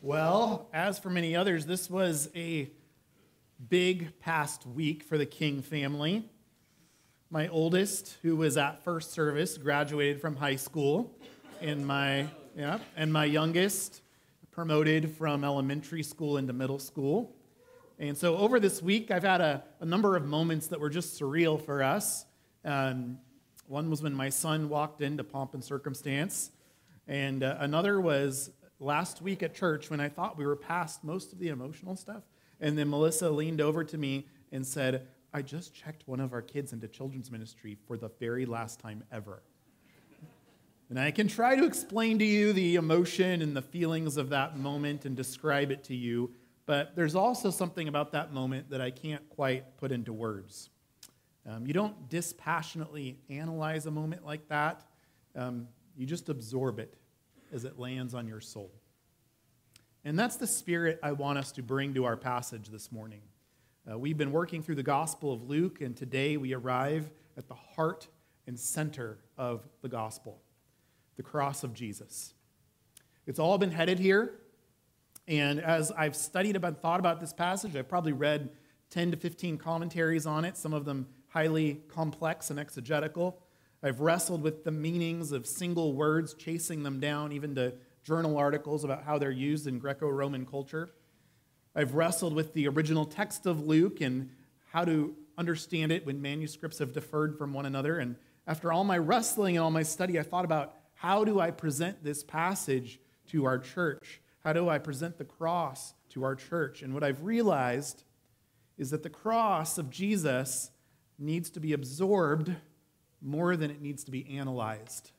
Well, as for many others, this was a big past week for the King family. My oldest, who was at first service, graduated from high school, and my youngest promoted from elementary school into middle school. And so over this week, I've had a number of moments that were just surreal for us. One was when my son walked into pomp and circumstance, and another was last week at church when I thought we were past most of the emotional stuff, and then Melissa leaned over to me and said, "I just checked one of our kids into children's ministry for the very last time ever." And I can try to explain to you the emotion and the feelings of that moment and describe it to you, but there's also something about that moment that I can't quite put into words. You don't dispassionately analyze a moment like that. You just absorb it as it lands on your soul. And that's the spirit I want us to bring to our passage this morning. We've been working through the Gospel of Luke, and today we arrive at the heart and center of the Gospel, the cross of Jesus. It's all been headed here, and as I've studied about, thought about this passage, I've probably read 10 to 15 commentaries on it, some of them highly complex and exegetical. I've wrestled with the meanings of single words, chasing them down, even to journal articles about how they're used in Greco-Roman culture. I've wrestled with the original text of Luke and how to understand it when manuscripts have differed from one another. And after all my wrestling and all my study, I thought about how do I present this passage to our church? How do I present the cross to our church? And what I've realized is that the cross of Jesus needs to be absorbed more than it needs to be analyzed.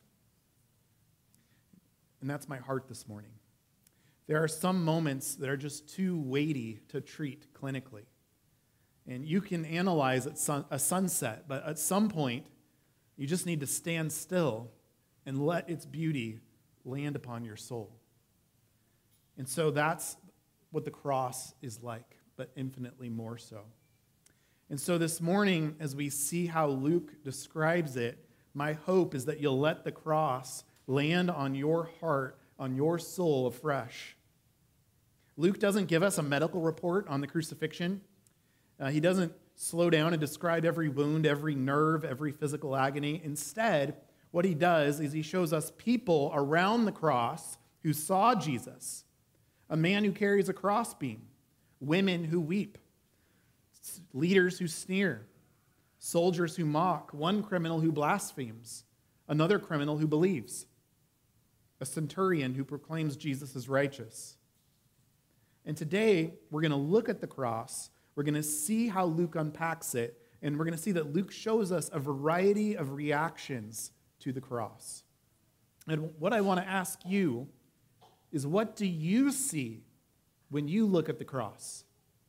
And that's my heart this morning. There are some moments that are just too weighty to treat clinically. And you can analyze a sunset, but at some point, you just need to stand still and let its beauty land upon your soul. And so that's what the cross is like, but infinitely more so. And so this morning, as we see how Luke describes it, my hope is that you'll let the cross land on your heart, on your soul afresh. Luke doesn't give us a medical report on the crucifixion. He doesn't slow down and describe every wound, every nerve, every physical agony. Instead, what he does is he shows us people around the cross who saw Jesus, a man who carries a crossbeam, women who weep, leaders who sneer, soldiers who mock, one criminal who blasphemes, another criminal who believes, a centurion who proclaims Jesus as righteous. And today, we're going to look at the cross, we're going to see how Luke unpacks it, and we're going to see that Luke shows us a variety of reactions to the cross. And what I want to ask you is, what do you see when you look at the cross?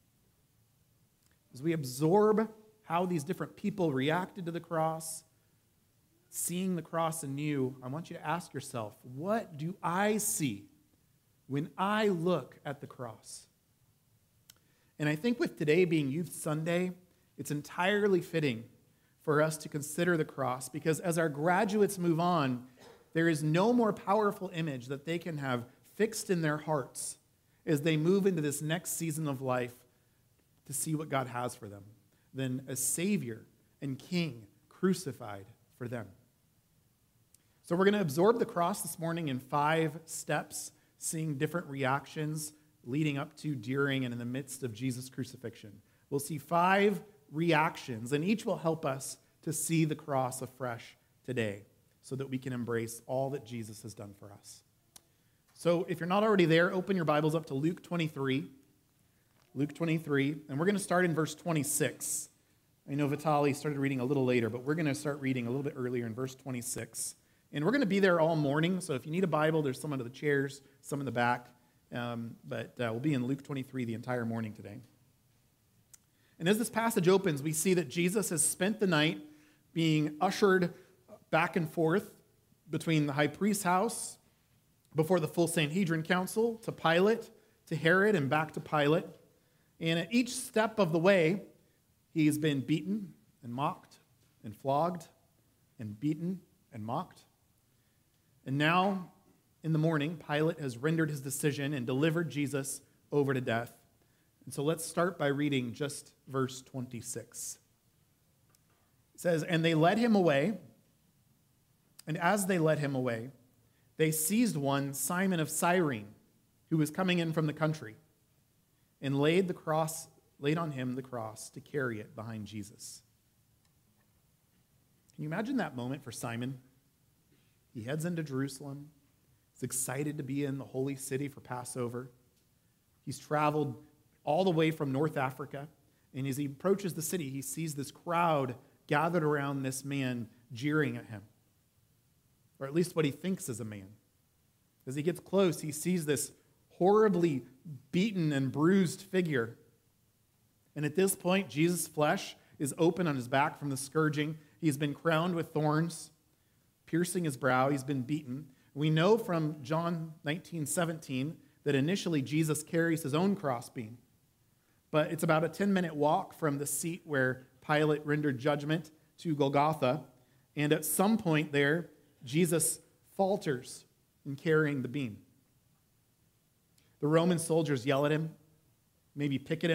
As we absorb how these different people reacted to the cross, seeing the cross anew, I want you to ask yourself, what do I see when I look at the cross? And I think with today being Youth Sunday, it's entirely fitting for us to consider the cross, because as our graduates move on, there is no more powerful image that they can have fixed in their hearts as they move into this next season of life to see what God has for them than a Savior and King crucified for them. So we're going to absorb the cross this morning in 5 steps, seeing different reactions leading up to, during, and in the midst of Jesus' crucifixion. We'll see 5 reactions, and each will help us to see the cross afresh today so that we can embrace all that Jesus has done for us. So if you're not already there, open your Bibles up to Luke 23. Luke 23, and we're going to start in verse 26. I know Vitali started reading a little later, but we're going to start reading a little bit earlier in verse 26. And we're going to be there all morning, so if you need a Bible, there's some under the chairs, some in the back. But we'll be in Luke 23 the entire morning today. And as this passage opens, we see that Jesus has spent the night being ushered back and forth between the high priest's house, before the full Sanhedrin council, to Pilate, to Herod, and back to Pilate. And at each step of the way, he's been beaten and mocked and flogged and beaten and mocked. And now in the morning, Pilate has rendered his decision and delivered Jesus over to death. And so let's start by reading just verse 26. It says, "And they led him away, and as they led him away, they seized one, Simon of Cyrene, who was coming in from the country, and laid on him the cross to carry it behind Jesus." Can you imagine that moment for Simon? He heads into Jerusalem. He's excited to be in the holy city for Passover. He's traveled all the way from North Africa, and as he approaches the city, he sees this crowd gathered around this man, jeering at him, or at least what he thinks is a man. As he gets close, he sees this horribly beaten and bruised figure. And at this point, Jesus' flesh is open on his back from the scourging. He's been crowned with thorns, piercing his brow. He's been beaten. We know from John 19:17 that initially Jesus carries his own crossbeam. But it's about a 10-minute walk from the seat where Pilate rendered judgment to Golgotha. And at some point there, Jesus falters in carrying the beam. The Roman soldiers yell at him, maybe kick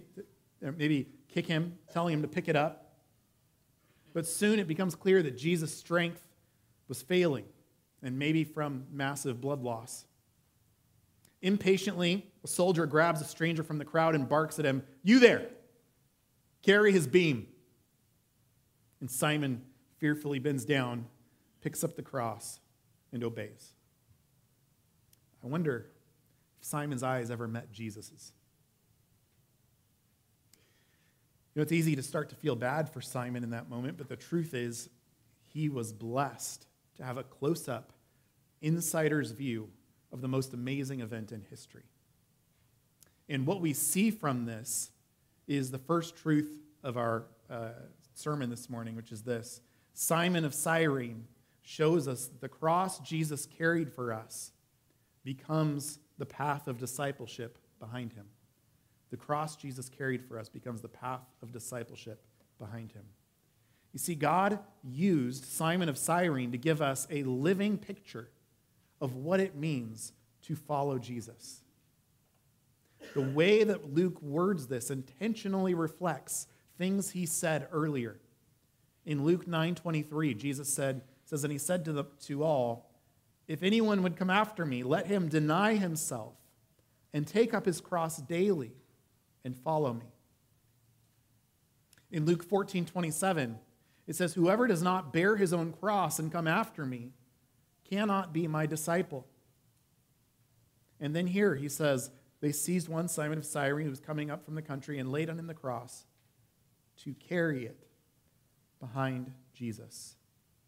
him, telling him to pick it up. But soon it becomes clear that Jesus' strength was failing, and maybe from massive blood loss. Impatiently, a soldier grabs a stranger from the crowd and barks at him, "You there! Carry his beam." And Simon fearfully bends down, picks up the cross, and obeys. I wonder if Simon's eyes ever met Jesus's. You know, it's easy to start to feel bad for Simon in that moment, but the truth is he was blessed to have a close-up, insider's view of the most amazing event in history. And what we see from this is the first truth of our sermon this morning, which is this: Simon of Cyrene shows us that the cross Jesus carried for us becomes the path of discipleship behind him. The cross Jesus carried for us becomes the path of discipleship behind him. You see, God used Simon of Cyrene to give us a living picture of what it means to follow Jesus. The way that Luke words this intentionally reflects things he said earlier. In Luke 9:23, Jesus says, and he said to all, "If anyone would come after me, let him deny himself and take up his cross daily and follow me." In Luke 14:27, it says, "Whoever does not bear his own cross and come after me cannot be my disciple." And then here he says, they seized one, Simon of Cyrene, who was coming up from the country, and laid on him the cross to carry it behind Jesus.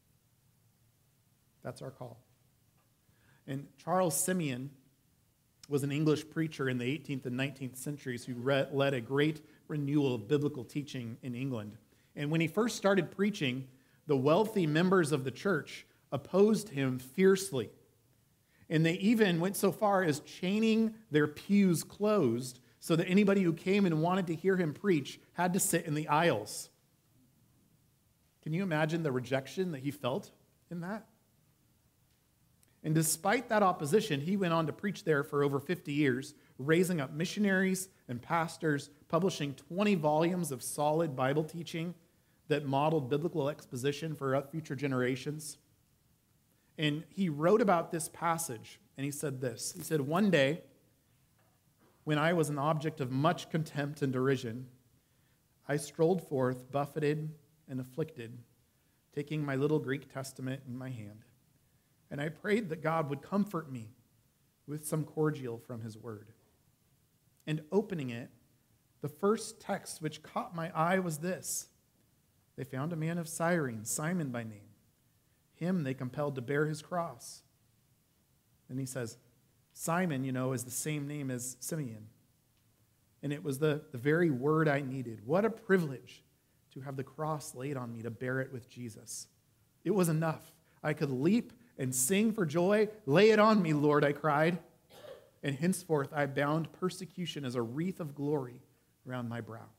That's our call. And Charles Simeon was an English preacher in the 18th and 19th centuries who led a great renewal of biblical teaching in England. And when he first started preaching, the wealthy members of the church opposed him fiercely. And they even went so far as chaining their pews closed so that anybody who came and wanted to hear him preach had to sit in the aisles. Can you imagine the rejection that he felt in that? And despite that opposition, he went on to preach there for over 50 years, raising up missionaries and pastors, publishing 20 volumes of solid Bible teaching that modeled biblical exposition for future generations. And he wrote about this passage, and he said this. He said, "One day, when I was an object of much contempt and derision, I strolled forth, buffeted and afflicted, taking my little Greek Testament in my hand. And I prayed that God would comfort me with some cordial from his word. And opening it, the first text which caught my eye was this: they found a man of Cyrene, Simon by name. Him they compelled to bear his cross." And he says, Simon, is the same name as Simeon. And it was the very word I needed. What a privilege to have the cross laid on me to bear it with Jesus. It was enough. I could leap and sing for joy. "Lay it on me, Lord," I cried. And henceforth I bound persecution as a wreath of glory around my brow.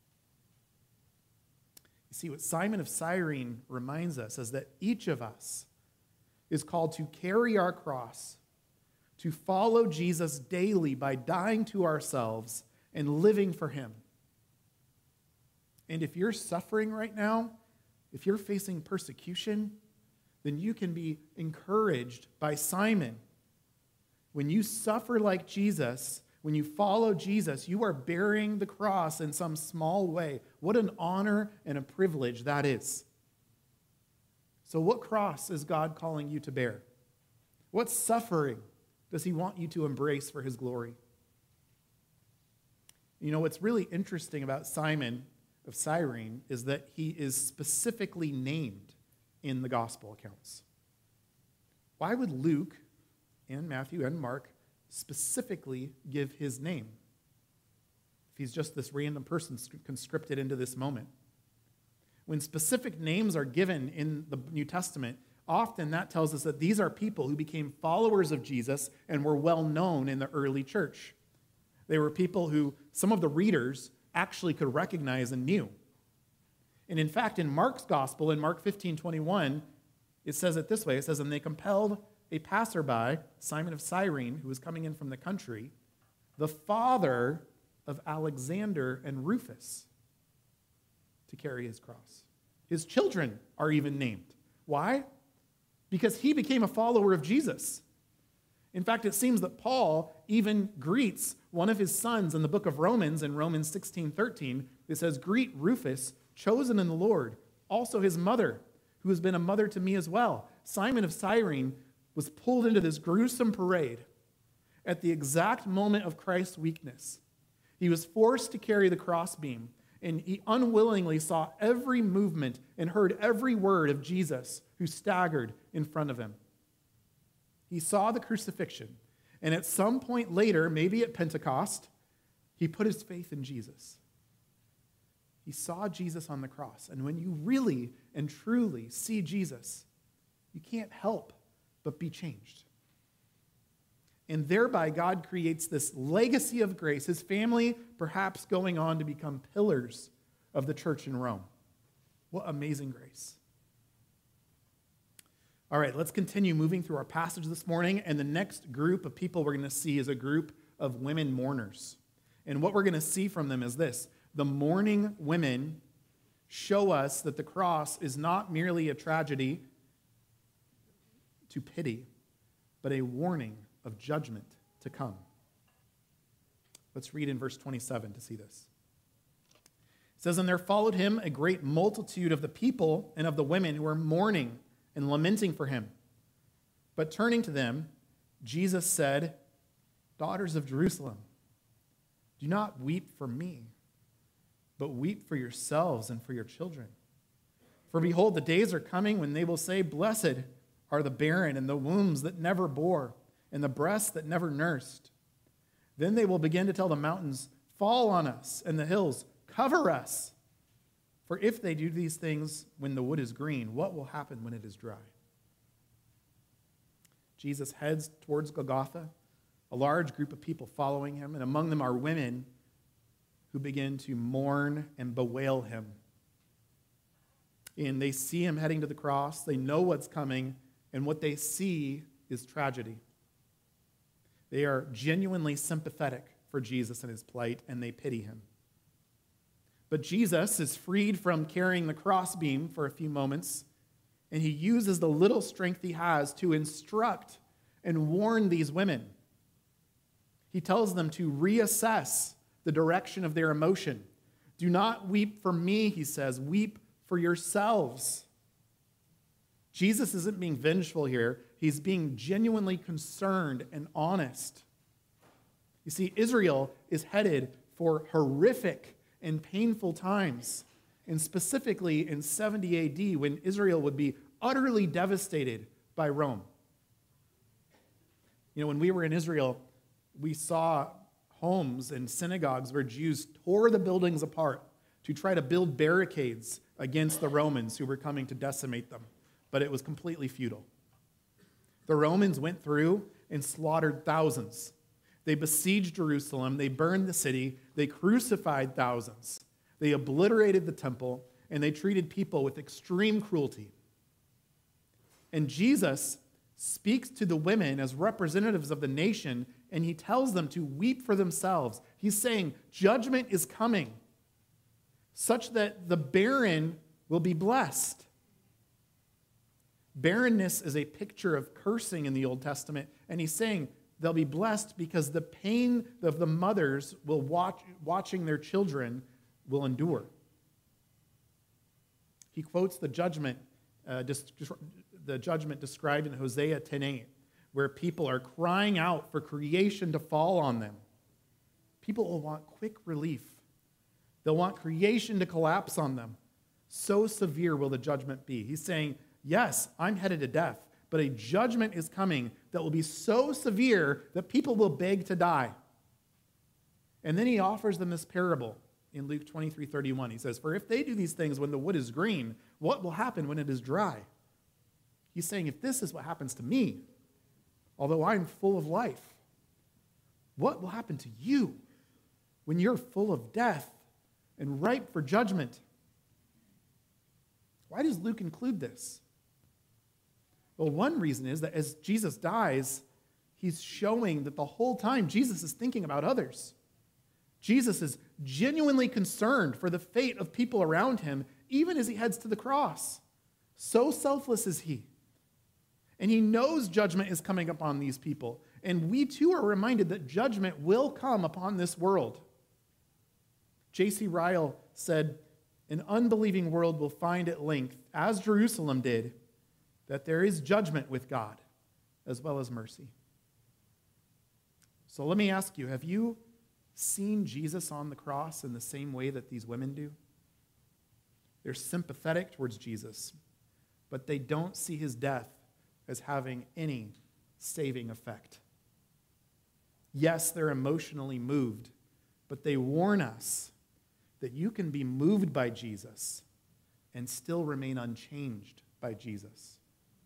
You see, what Simon of Cyrene reminds us is that each of us is called to carry our cross to follow Jesus daily by dying to ourselves and living for him. And if you're suffering right now, if you're facing persecution, then you can be encouraged by Simon. When you suffer like Jesus, when you follow Jesus, you are bearing the cross in some small way. What an honor and a privilege that is. So what cross is God calling you to bear? What suffering does he want you to embrace for his glory? You know, what's really interesting about Simon of Cyrene is that he is specifically named in the gospel accounts. Why would Luke and Matthew and Mark specifically give his name if he's just this random person conscripted into this moment? When specific names are given in the New Testament, often that tells us that these are people who became followers of Jesus and were well known in the early church. They were people who some of the readers actually could recognize and knew. And in fact, in Mark's gospel, in Mark 15:21, it says it this way. It says, "And they compelled a passerby, Simon of Cyrene, who was coming in from the country, the father of Alexander and Rufus, to carry his cross." His children are even named. Why? Because he became a follower of Jesus. In fact, it seems that Paul even greets one of his sons in the book of Romans, in Romans 16:13. It says, "Greet Rufus, chosen in the Lord, also his mother, who has been a mother to me as well." Simon of Cyrene was pulled into this gruesome parade at the exact moment of Christ's weakness. He was forced to carry the crossbeam, and he unwillingly saw every movement and heard every word of Jesus, who staggered in front of him. He saw the crucifixion, and at some point later, maybe at Pentecost, he put his faith in Jesus. He saw Jesus on the cross, and when you really and truly see Jesus, you can't help but be changed. And thereby, God creates this legacy of grace, his family perhaps going on to become pillars of the church in Rome. What amazing grace. All right, let's continue moving through our passage this morning, and the next group of people we're going to see is a group of women mourners. And what we're going to see from them is this: the mourning women show us that the cross is not merely a tragedy to pity, but a warning of judgment to come. Let's read in verse 27 to see this. It says, "And there followed him a great multitude of the people and of the women who were mourning and lamenting for him. But turning to them, Jesus said, 'Daughters of Jerusalem, do not weep for me, but weep for yourselves and for your children. For behold, the days are coming when they will say, Blessed are the barren and the wombs that never bore, and the breasts that never nursed. Then they will begin to tell the mountains, Fall on us, and the hills, cover us. For if they do these things when the wood is green, what will happen when it is dry?'" Jesus heads towards Golgotha, a large group of people following him, and among them are women who begin to mourn and bewail him. And they see him heading to the cross, they know what's coming, and what they see is tragedy. They are genuinely sympathetic for Jesus and his plight, and they pity him. But Jesus is freed from carrying the crossbeam for a few moments, and he uses the little strength he has to instruct and warn these women. He tells them to reassess the direction of their emotion. "Do not weep for me," he says, "weep for yourselves." Jesus isn't being vengeful here. He's being genuinely concerned and honest. You see, Israel is headed for horrific and painful times, and specifically in 70 AD, when Israel would be utterly devastated by Rome. You know, when we were in Israel, we saw homes and synagogues where Jews tore the buildings apart to try to build barricades against the Romans who were coming to decimate them, but it was completely futile. The Romans went through and slaughtered thousands. They besieged Jerusalem, they burned the city, they crucified thousands, they obliterated the temple, and they treated people with extreme cruelty. And Jesus speaks to the women as representatives of the nation, and he tells them to weep for themselves. He's saying judgment is coming, such that the barren will be blessed. Barrenness is a picture of cursing in the Old Testament, and he's saying they'll be blessed because the pain of the mothers watching their children will endure. He quotes the judgment described in Hosea 10:8, where people are crying out for creation to fall on them. People will want quick relief. They'll want creation to collapse on them. So severe will the judgment be. He's saying, yes, I'm headed to death, but a judgment is coming that will be so severe that people will beg to die. And then he offers them this parable in Luke 23:31. He says, for if they do these things when the wood is green, what will happen when it is dry? He's saying, if this is what happens to me, although I'm full of life, what will happen to you when you're full of death and ripe for judgment? Why does Luke include this? Well, one reason is that as Jesus dies, he's showing that the whole time Jesus is thinking about others. Jesus is genuinely concerned for the fate of people around him, even as he heads to the cross. So selfless is he. And he knows judgment is coming upon these people. And we too are reminded that judgment will come upon this world. J.C. Ryle said, an unbelieving world will find at length, as Jerusalem did, that there is judgment with God as well as mercy. So let me ask you, have you seen Jesus on the cross in the same way that these women do? They're sympathetic towards Jesus, but they don't see his death as having any saving effect. Yes, they're emotionally moved, but they warn us that you can be moved by Jesus and still remain unchanged by Jesus.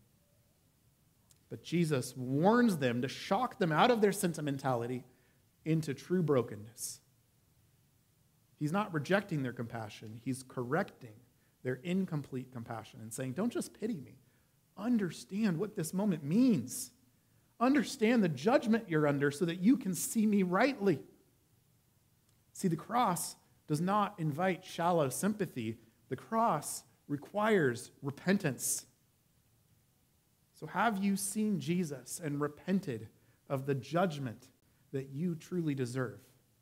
But Jesus warns them to shock them out of their sentimentality into true brokenness. He's not rejecting their compassion. He's correcting their incomplete compassion and saying, don't just pity me. Understand what this moment means. Understand the judgment you're under so that you can see me rightly. See, the cross does not invite shallow sympathy. The cross requires repentance. So have you seen Jesus and repented of the judgment that you truly deserve?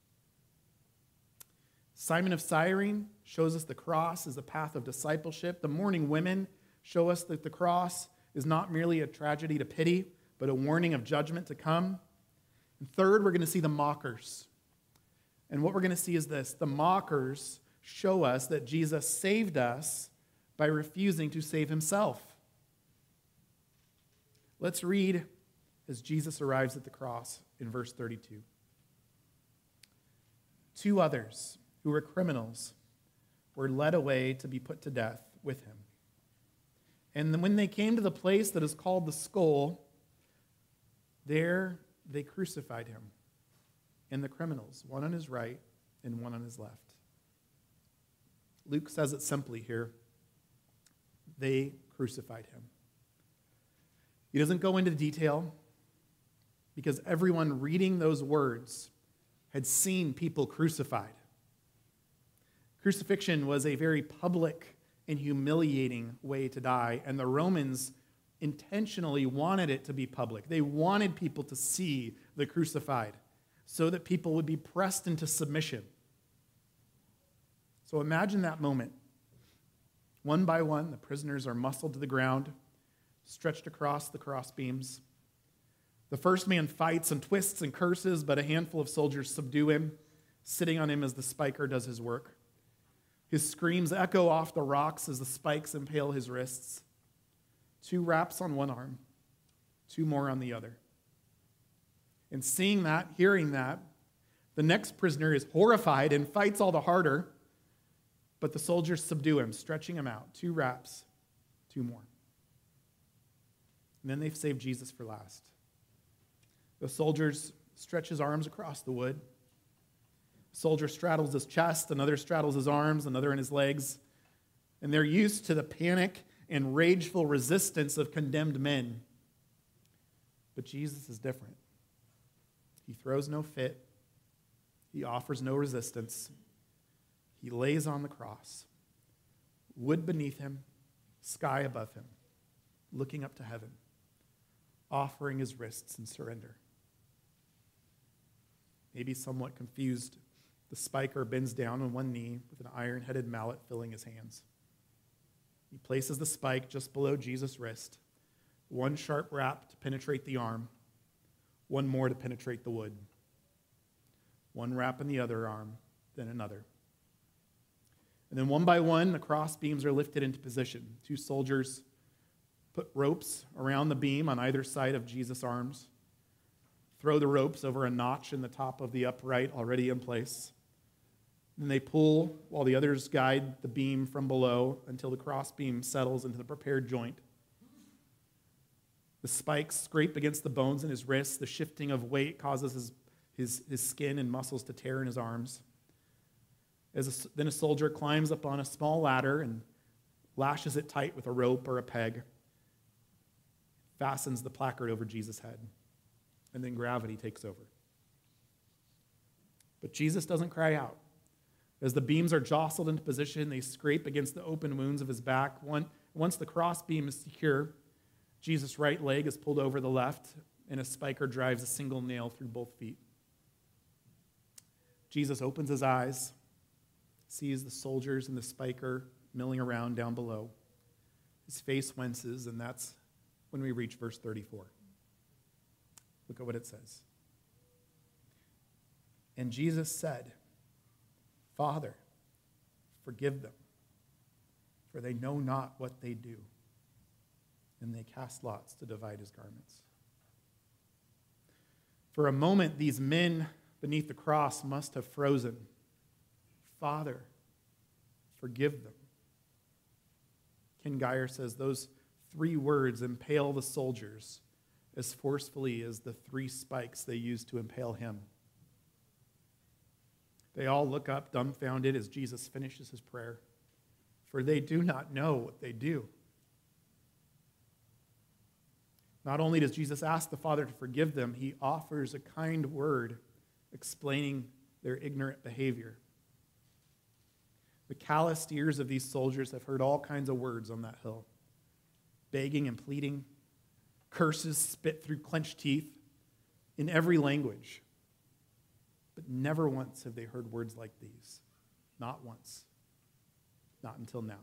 Simon of Cyrene shows us the cross is a path of discipleship. The mourning women show us that the cross is not merely a tragedy to pity, but a warning of judgment to come. And third, we're going to see the mockers. And what we're going to see is this. The mockers show us that Jesus saved us by refusing to save himself. Let's read as Jesus arrives at the cross in verse 32. Two others who were criminals were led away to be put to death with him. And then when they came to the place that is called the Skull, there they crucified him and the criminals, one on his right and one on his left. Luke says it simply here. They crucified him. He doesn't go into detail because everyone reading those words had seen people crucified. Crucifixion was a very public and humiliating way to die, and the Romans intentionally wanted it to be public. They wanted people to see the crucified so that people would be pressed into submission. So imagine that moment. One by one, the prisoners are muscled to the ground, stretched across the crossbeams. The first man fights and twists and curses, but a handful of soldiers subdue him, sitting on him as the spiker does his work. His screams echo off the rocks as the spikes impale his wrists. 2 wraps on one arm, 2 more on the other. And seeing that, hearing that, the next prisoner is horrified and fights all the harder, but the soldiers subdue him, stretching him out. 2 wraps, 2 more. And then they've saved Jesus for last. The soldiers stretch his arms across the wood. A soldier straddles his chest, another straddles his arms, another in his legs. And they're used to the panic and rageful resistance of condemned men. But Jesus is different. He throws no fit. He offers no resistance. He lays on the cross, wood beneath him, sky above him, looking up to heaven, offering his wrists in surrender. Maybe somewhat confused, the spiker bends down on one knee with an iron-headed mallet filling his hands. He places the spike just below Jesus' wrist, one sharp rap to penetrate the arm, one more to penetrate the wood. One wrap in the other arm, then another. And then one by one, the cross beams are lifted into position. 2 soldiers put ropes around the beam on either side of Jesus' arms, throw the ropes over a notch in the top of the upright already in place. Then they pull while the others guide the beam from below until the cross beam settles into the prepared joint. The spikes scrape against the bones in his wrists. The shifting of weight causes his skin and muscles to tear in his arms. Then a soldier climbs up on a small ladder and lashes it tight with a rope or a peg, fastens the placard over Jesus' head, and then gravity takes over. But Jesus doesn't cry out. As the beams are jostled into position, they scrape against the open wounds of his back. Once the cross beam is secure, Jesus' right leg is pulled over the left, and a spiker drives a single nail through both feet. Jesus opens his eyes, sees the soldiers and the spiker milling around down below. His face winces, and that's when we reach verse 34. Look at what it says. And Jesus said, Father, forgive them, for they know not what they do. And they cast lots to divide his garments. For a moment, these men beneath the cross must have frozen. Father, forgive them. Ken Geyer says those 3 words impale the soldiers as forcefully as the 3 spikes they used to impale him. They all look up dumbfounded as Jesus finishes his prayer, for they do not know what they do. Not only does Jesus ask the Father to forgive them, he offers a kind word explaining their ignorant behavior. The calloused ears of these soldiers have heard all kinds of words on that hill, begging and pleading, curses spit through clenched teeth in every language. But never once have they heard words like these. Not once. Not until now.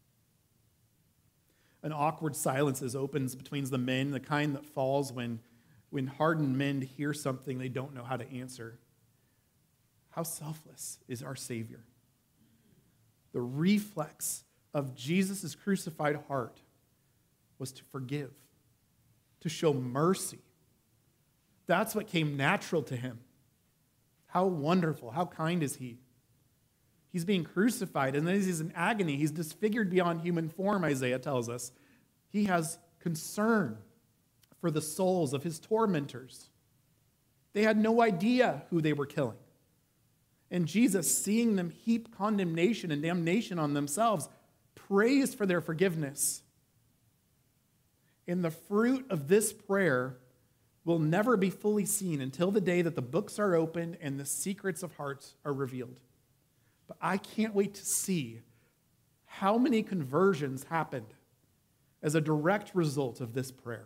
An awkward silence opens between the men, the kind that falls when hardened men hear something they don't know how to answer. How selfless is our Savior? The reflex of Jesus' crucified heart was to forgive, to show mercy. That's what came natural to him. How wonderful, how kind is he? He's being crucified, and as he's in agony, he's disfigured beyond human form, Isaiah tells us. He has concern for the souls of his tormentors. They had no idea who they were killing. And Jesus, seeing them heap condemnation and damnation on themselves, prays for their forgiveness. And the fruit of this prayer will never be fully seen until the day that the books are opened and the secrets of hearts are revealed. But I can't wait to see how many conversions happened as a direct result of this prayer.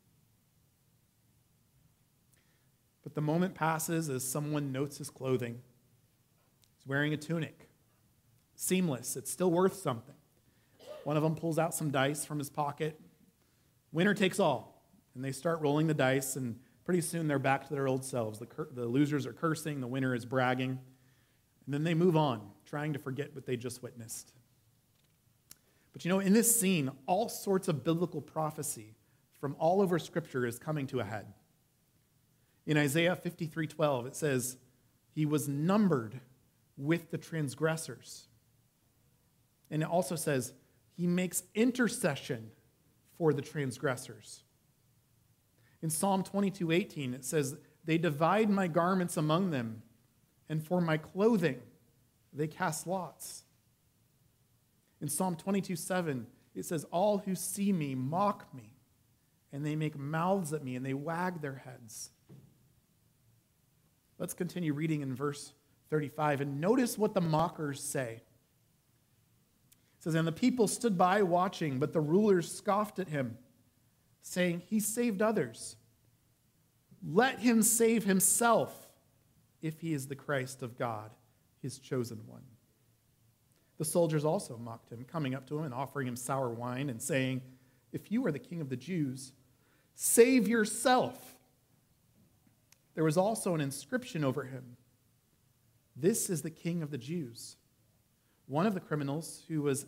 But the moment passes as someone notes his clothing. He's wearing a tunic. Seamless. It's still worth something. One of them pulls out some dice from his pocket. Winner takes all. And they start rolling the dice, and pretty soon they're back to their old selves. The losers are cursing, the winner is bragging. And then they move on, trying to forget what they just witnessed. But in this scene, all sorts of biblical prophecy from all over Scripture is coming to a head. In Isaiah 53:12, it says, he was numbered with the transgressors. And it also says, he makes intercession for the transgressors. In Psalm 22:18, it says, they divide my garments among them, and for my clothing they cast lots. In Psalm 22:7, it says, all who see me mock me, and they make mouths at me, and they wag their heads. Let's continue reading in verse 35, and notice what the mockers say. It says, and the people stood by watching, but the rulers scoffed at him, saying, he saved others. Let him save himself if he is the Christ of God, his chosen one. The soldiers also mocked him, coming up to him and offering him sour wine and saying, if you are the king of the Jews, save yourself. There was also an inscription over him. This is the king of the Jews. One of the criminals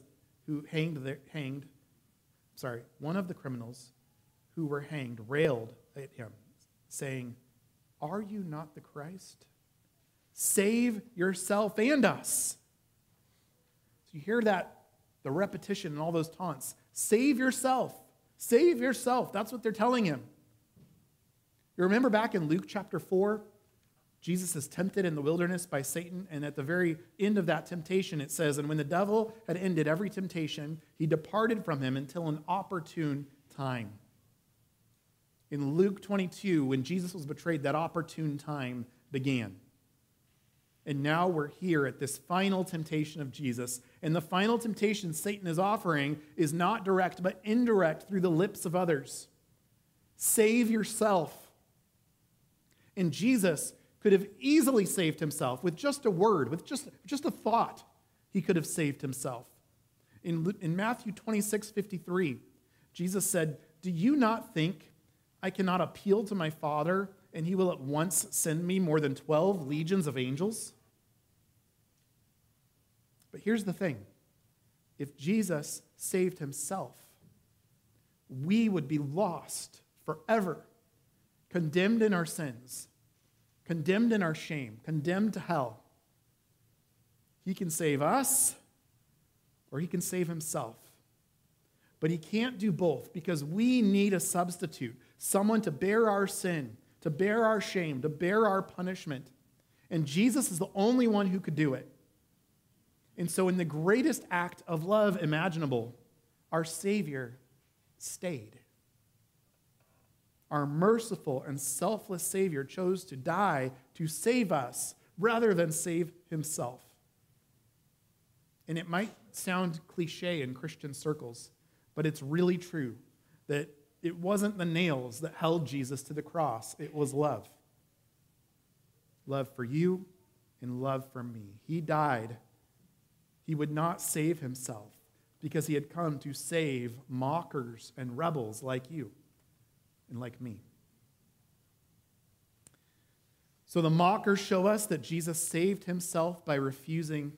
one of the criminals who were hanged railed at him, saying, are you not the Christ? Save yourself and us. So you hear that, the repetition and all those taunts. Save yourself. Save yourself. That's what they're telling him. You remember back in Luke chapter 4, Jesus is tempted in the wilderness by Satan, and at the very end of that temptation it says, and when the devil had ended every temptation, he departed from him until an opportune time. In Luke 22, when Jesus was betrayed, that opportune time began. And now we're here at this final temptation of Jesus. And the final temptation Satan is offering is not direct, but indirect through the lips of others. Save yourself. And Jesus could have easily saved himself with just a word, with just a thought. He could have saved himself. In Matthew 26:53, Jesus said, do you not think I cannot appeal to my Father, and he will at once send me more than 12 legions of angels? But here's the thing. If Jesus saved himself, we would be lost forever, condemned in our sins, condemned in our shame, condemned to hell. He can save us, or he can save himself. But he can't do both, because we need a substitute, someone to bear our sin, to bear our shame, to bear our punishment. And Jesus is the only one who could do it. And so in the greatest act of love imaginable, our Savior stayed. Our merciful and selfless Savior chose to die to save us rather than save himself. And it might sound cliche in Christian circles, but it's really true that it wasn't the nails that held Jesus to the cross. It was love. Love for you and love for me. He died. He would not save himself because he had come to save mockers and rebels like you and like me. So the mockers show us that Jesus saved us by refusing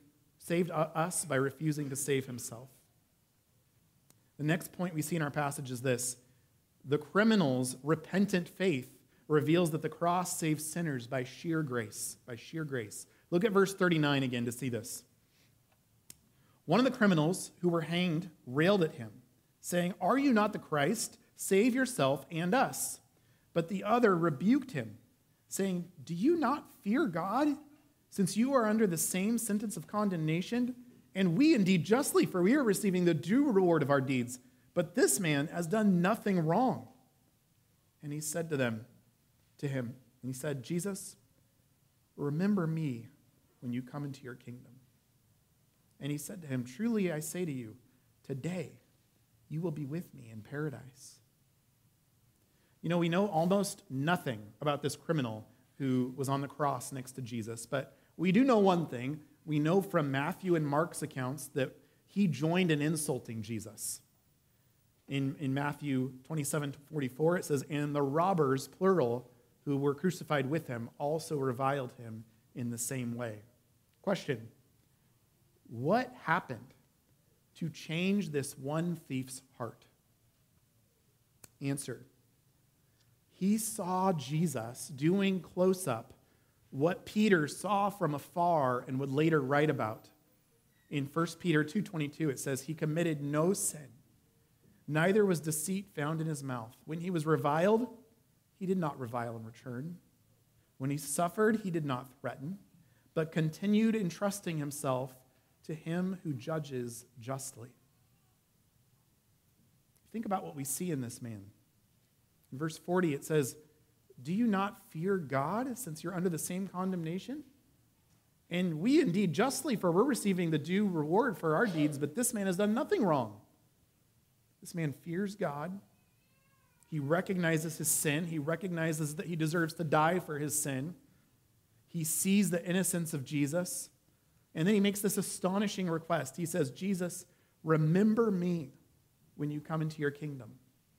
to save himself. The next point we see in our passage is this. The criminal's repentant faith reveals that the cross saves sinners by sheer grace. By sheer grace. Look at verse 39 again to see this. One of the criminals who were hanged railed at him, saying, are you not the Christ? Save yourself and us. But the other rebuked him, saying, do you not fear God, since you are under the same sentence of condemnation? And we indeed justly, for we are receiving the due reward of our deeds. But this man has done nothing wrong. And he said to him, Jesus, remember me when you come into your kingdom. And he said to him, truly I say to you, today you will be with me in paradise. You know, we know almost nothing about this criminal who was on the cross next to Jesus, but we do know one thing. We know from Matthew and Mark's accounts that he joined in insulting Jesus. In Matthew 27:44, it says, and the robbers, plural, who were crucified with him, also reviled him in the same way. Question, what happened to change this one thief's heart? Answer, he saw Jesus doing close-up what Peter saw from afar and would later write about. In 1 Peter 2:22, it says, he committed no sin, neither was deceit found in his mouth. When he was reviled, he did not revile in return. When he suffered, he did not threaten, but continued entrusting himself to him who judges justly. Think about what we see in this man. In verse 40, it says, "Do you not fear God, since you're under the same condemnation? And we indeed justly, for we're receiving the due reward for our deeds, but this man has done nothing wrong." This man fears God. He recognizes his sin. He recognizes that he deserves to die for his sin. He sees the innocence of Jesus. And then he makes this astonishing request. He says, "Jesus, remember me when you come into your kingdom."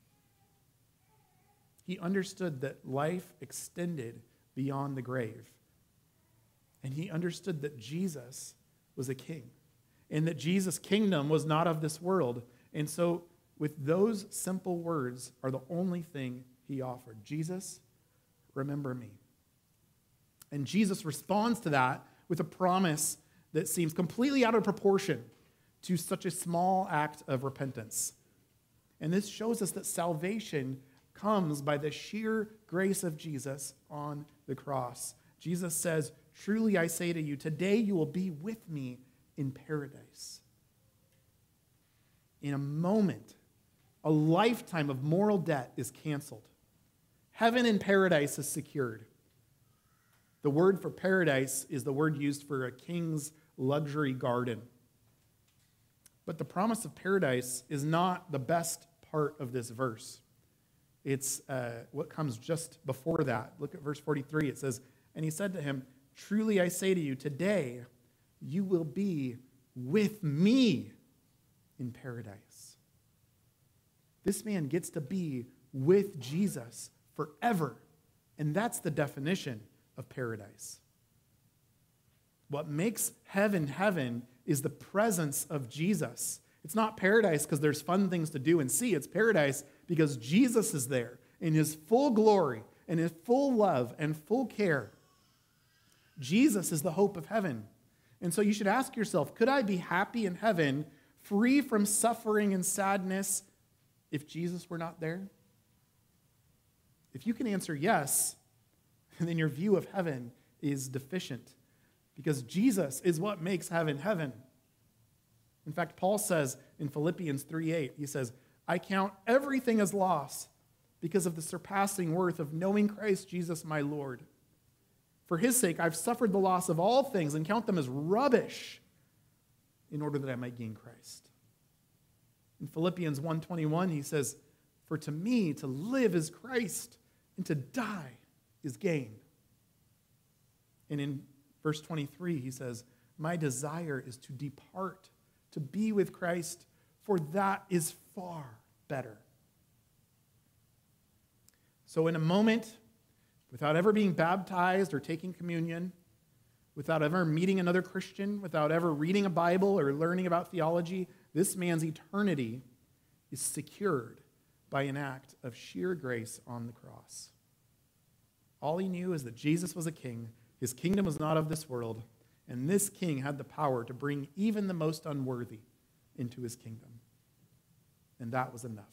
He understood that life extended beyond the grave. And he understood that Jesus was a king. And that Jesus' kingdom was not of this world. And so, with those simple words are the only thing he offered. "Jesus, remember me." And Jesus responds to that with a promise that seems completely out of proportion to such a small act of repentance. And this shows us that salvation comes by the sheer grace of Jesus on the cross. Jesus says, "Truly I say to you, today you will be with me in paradise." In a moment, a lifetime of moral debt is canceled. Heaven and paradise is secured. The word for paradise is the word used for a king's luxury garden. But the promise of paradise is not the best part of this verse. It's what comes just before that. Look at verse 43. It says, "And he said to him, 'Truly I say to you, today you will be with me in paradise.'" This man gets to be with Jesus forever. And that's the definition of paradise. What makes heaven heaven is the presence of Jesus. It's not paradise because there's fun things to do and see. It's paradise because Jesus is there in his full glory and his full love and full care. Jesus is the hope of heaven. And so you should ask yourself, could I be happy in heaven, free from suffering and sadness, if Jesus were not there? If you can answer yes, then your view of heaven is deficient, because Jesus is what makes heaven heaven. In fact, Paul says in Philippians 3:8, he says, "I count everything as loss because of the surpassing worth of knowing Christ Jesus my Lord. For his sake, I've suffered the loss of all things and count them as rubbish in order that I might gain Christ." In Philippians 1:21, he says, "For to me, to live is Christ, and to die is gain." And in verse 23, he says, "My desire is to depart, to be with Christ, for that is far better." So in a moment, without ever being baptized or taking communion, without ever meeting another Christian, without ever reading a Bible or learning about theology, this man's eternity is secured by an act of sheer grace on the cross. All he knew is that Jesus was a king, his kingdom was not of this world, and this king had the power to bring even the most unworthy into his kingdom. And that was enough.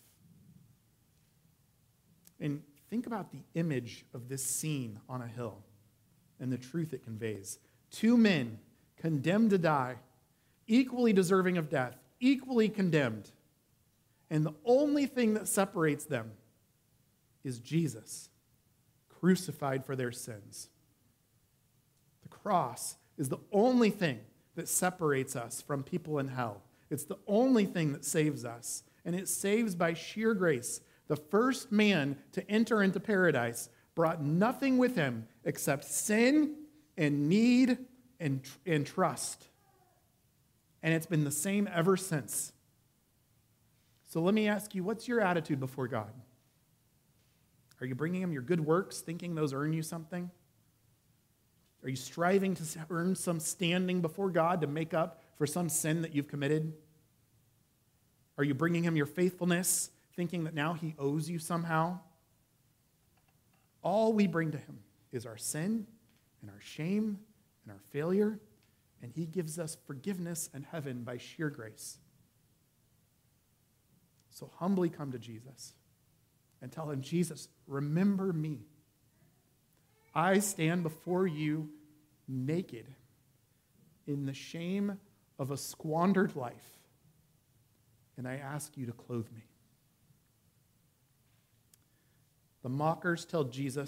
And think about the image of this scene on a hill and the truth it conveys. Two men condemned to die, equally deserving of death, equally condemned. And the only thing that separates them is Jesus, crucified for their sins. The cross is the only thing that separates us from people in hell. It's the only thing that saves us. And it saves by sheer grace. The first man to enter into paradise brought nothing with him except sin and need and trust. And it's been the same ever since. So let me ask you, what's your attitude before God? Are you bringing him your good works, thinking those earn you something? Are you striving to earn some standing before God to make up for some sin that you've committed? Are you bringing him your faithfulness, thinking that now he owes you somehow? All we bring to him is our sin and our shame and our failure, and he gives us forgiveness and heaven by sheer grace. So humbly come to Jesus and tell him, "Jesus, remember me. I stand before you naked in the shame of a squandered life, and I ask you to clothe me." The mockers tell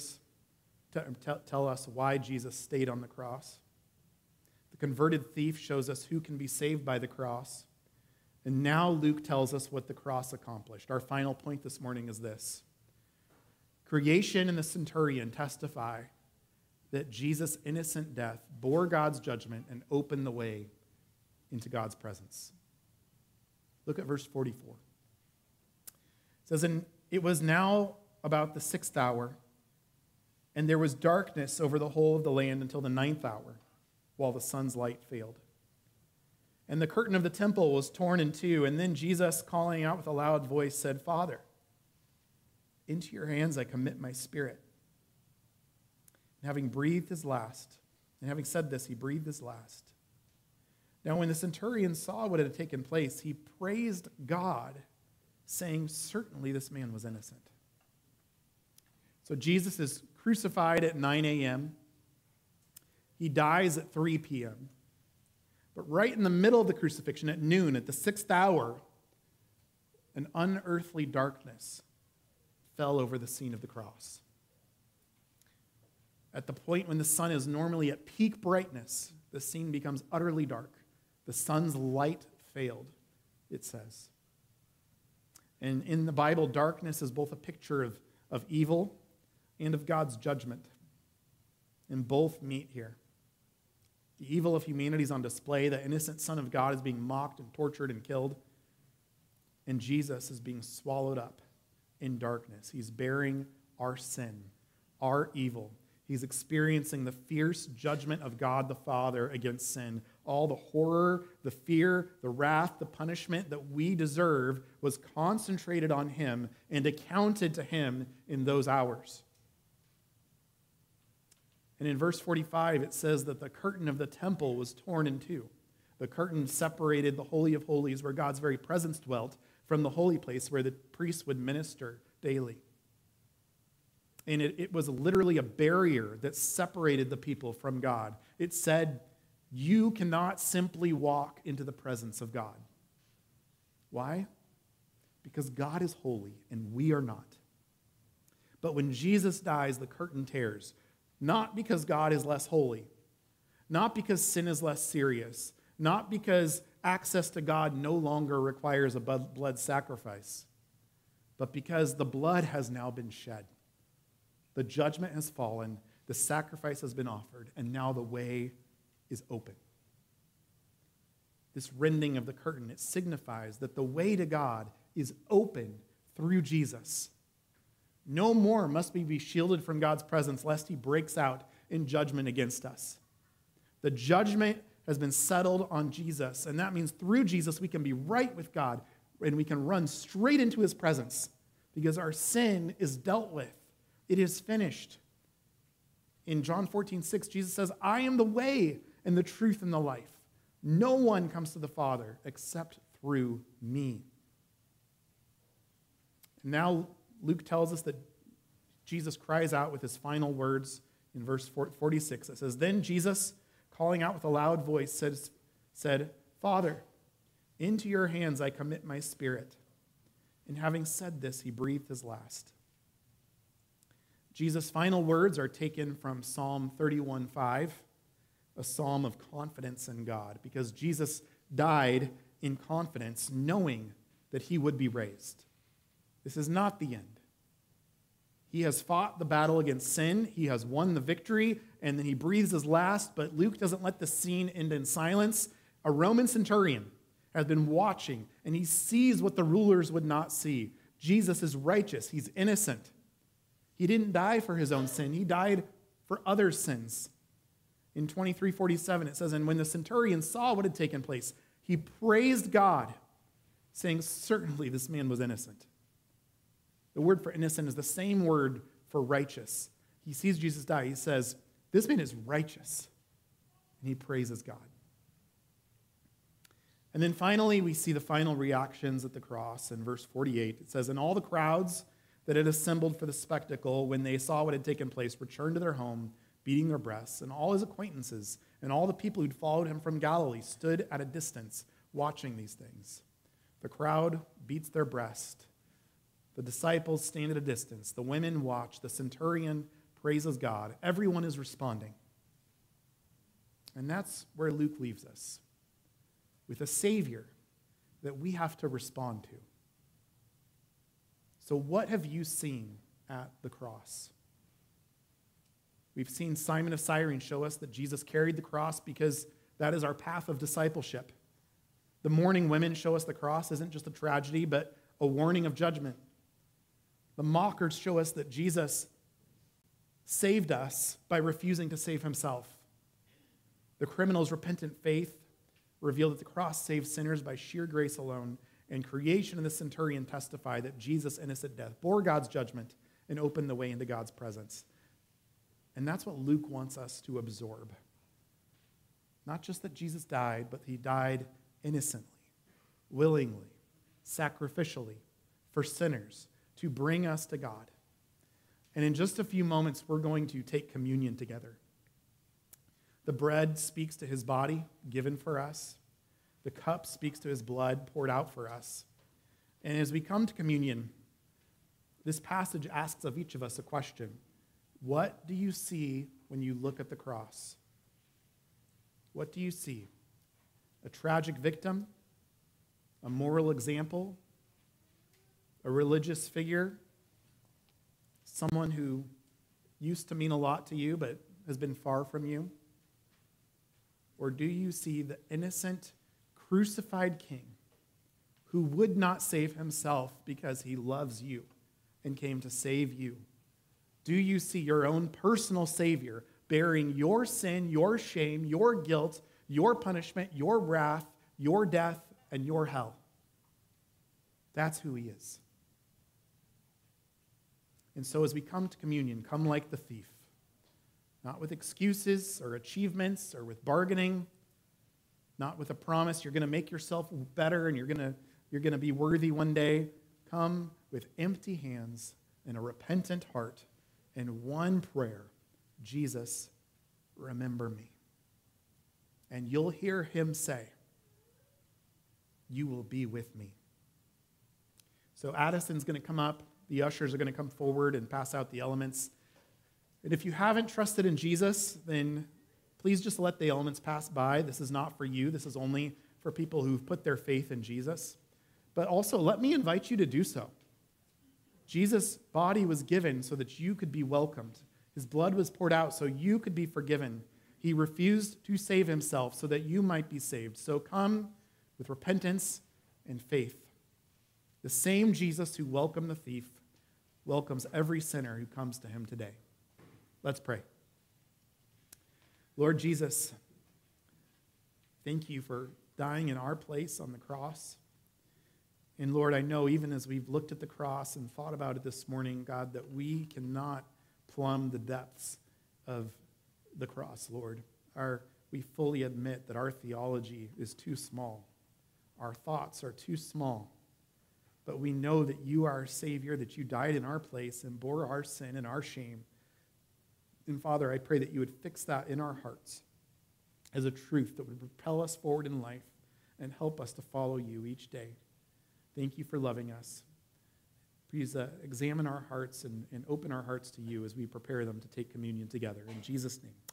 us why Jesus stayed on the cross. The converted thief shows us who can be saved by the cross. And now Luke tells us what the cross accomplished. Our final point this morning is this. Creation and the centurion testify that Jesus' innocent death bore God's judgment and opened the way into God's presence. Look at verse 44. It says, "And it was now about the 6th hour, and there was darkness over the whole of the land until the 9th hour, while the sun's light failed. And the curtain of the temple was torn in two, and then Jesus, calling out with a loud voice, said, 'Father, into your hands I commit my spirit.' And having breathed his last, and having said this, he breathed his last. Now when the centurion saw what had taken place, he praised God, saying, 'Certainly this man was innocent.'" So Jesus is crucified at 9 a.m. He dies at 3 p.m. But right in the middle of the crucifixion, at noon, at the 6th hour, an unearthly darkness fell over the scene of the cross. At the point when the sun is normally at peak brightness, the scene becomes utterly dark. The sun's light failed, it says. And in the Bible, darkness is both a picture of evil and of God's judgment. And both meet here. The evil of humanity is on display. The innocent Son of God is being mocked and tortured and killed. And Jesus is being swallowed up in darkness. He's bearing our sin, our evil. He's experiencing the fierce judgment of God the Father against sin. All the horror, the fear, the wrath, the punishment that we deserve was concentrated on him and accounted to him in those hours. And in verse 45, it says that the curtain of the temple was torn in two. The curtain separated the Holy of Holies, where God's very presence dwelt, from the holy place where the priests would minister daily. And it was literally a barrier that separated the people from God. It said, you cannot simply walk into the presence of God. Why? Because God is holy and we are not. But when Jesus dies, the curtain tears. Not because God is less holy, not because sin is less serious, not because access to God no longer requires a blood sacrifice, but because the blood has now been shed. The judgment has fallen, the sacrifice has been offered, and now the way is open. This rending of the curtain, it signifies that the way to God is open through Jesus. No more must we be shielded from God's presence lest he breaks out in judgment against us. The judgment has been settled on Jesus, and that means through Jesus we can be right with God and we can run straight into his presence because our sin is dealt with. It is finished. In John 14:6, Jesus says, "I am the way and the truth and the life. No one comes to the Father except through me." Now Luke tells us that Jesus cries out with his final words in verse 46. It says, "Then Jesus, calling out with a loud voice, said, 'Father, into your hands I commit my spirit.' And having said this, he breathed his last." Jesus' final words are taken from Psalm 31:5, a psalm of confidence in God, because Jesus died in confidence, knowing that he would be raised. This is not the end. He has fought the battle against sin. He has won the victory, and then he breathes his last, but Luke doesn't let the scene end in silence. A Roman centurion has been watching, and he sees what the rulers would not see. Jesus is righteous. He's innocent. He didn't die for his own sin. He died for others' sins. In 23:47, it says, "And when the centurion saw what had taken place, he praised God, saying, 'Certainly this man was innocent.'" The word for innocent is the same word for righteous. He sees Jesus die. He says, "This man is righteous." And he praises God. And then finally, we see the final reactions at the cross in verse 48. It says, "And all the crowds that had assembled for the spectacle, when they saw what had taken place, returned to their home, beating their breasts. And all his acquaintances and all the people who'd followed him from Galilee stood at a distance watching these things. The crowd beats their breast. The disciples stand at a distance. The women watch. The centurion praises God. Everyone is responding. And that's where Luke leaves us, with a Savior that we have to respond to. So what have you seen at the cross? We've seen Simon of Cyrene show us that Jesus carried the cross because that is our path of discipleship. The mourning women show us the cross isn't just a tragedy, but a warning of judgment. The mockers show us that Jesus saved us by refusing to save himself. The criminal's repentant faith revealed that the cross saves sinners by sheer grace alone, and creation and the centurion testify that Jesus' innocent death bore God's judgment and opened the way into God's presence. And that's what Luke wants us to absorb. Not just that Jesus died, but he died innocently, willingly, sacrificially, for sinners, to bring us to God. And in just a few moments, we're going to take communion together. The bread speaks to his body given for us. The cup speaks to his blood poured out for us. And as we come to communion, this passage asks of each of us a question. What do you see when you look at the cross? What do you see? A tragic victim? A moral example? A religious figure? Someone who used to mean a lot to you but has been far from you? Or do you see the innocent, crucified king who would not save himself because he loves you and came to save you? Do you see your own personal Savior bearing your sin, your shame, your guilt, your punishment, your wrath, your death, and your hell? That's who he is. And so as we come to communion, come like the thief. Not with excuses or achievements or with bargaining. Not with a promise you're going to make yourself better and you're going to be worthy one day. Come with empty hands and a repentant heart and one prayer. Jesus, remember me. And you'll hear him say, you will be with me. So Addison's going to come up. The ushers are going to come forward and pass out the elements. And if you haven't trusted in Jesus, then please just let the elements pass by. This is not for you. This is only for people who've put their faith in Jesus. But also, let me invite you to do so. Jesus' body was given so that you could be welcomed. His blood was poured out so you could be forgiven. He refused to save himself so that you might be saved. So come with repentance and faith. The same Jesus who welcomed the thief welcomes every sinner who comes to him today. Let's pray. Lord Jesus, thank you for dying in our place on the cross. And Lord, I know even as we've looked at the cross and thought about it this morning, God, that we cannot plumb the depths of the cross, Lord. We fully admit that our theology is too small. Our thoughts are too small. But we know that you are our Savior, that you died in our place and bore our sin and our shame. And Father, I pray that you would fix that in our hearts as a truth that would propel us forward in life and help us to follow you each day. Thank you for loving us. Please examine our hearts and open our hearts to you as we prepare them to take communion together. In Jesus' name.